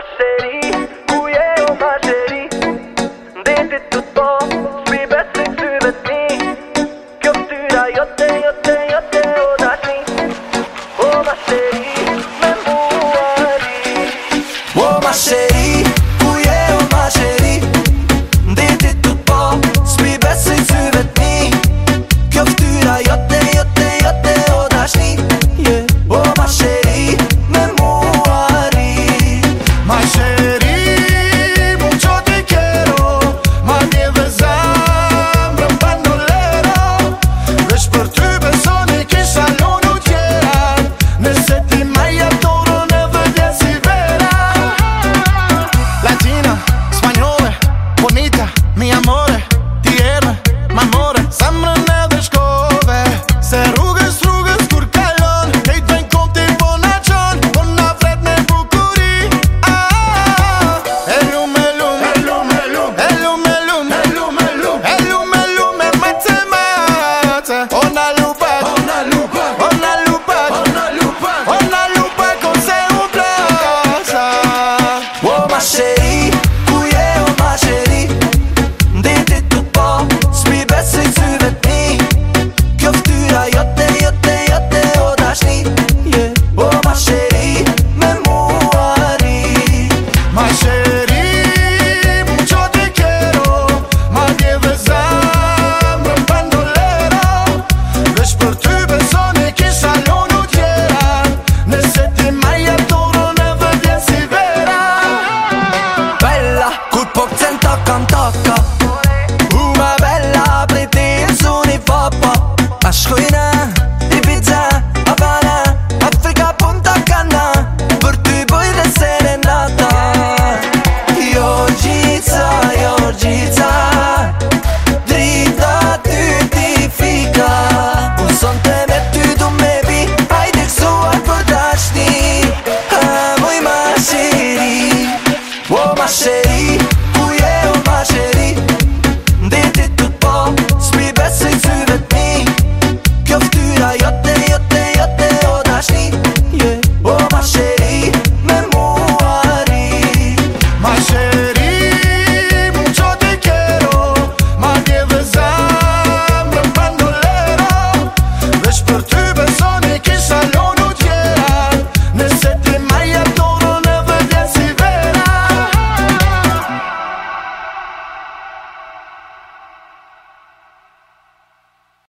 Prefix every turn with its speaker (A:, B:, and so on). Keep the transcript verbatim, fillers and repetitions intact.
A: chérie, où est oh ma chérie? Dit tout på, svi bättre du vet ni. Kultura yote yote yote och dashi. Oh ma chérie, men moari.
B: Oh ma chérie, où est oh ma chérie? Dit tout på, svi bättre du vet ni. Kultura yote yote yote och dashi. Oh ma chérie, men moari.
C: My chérie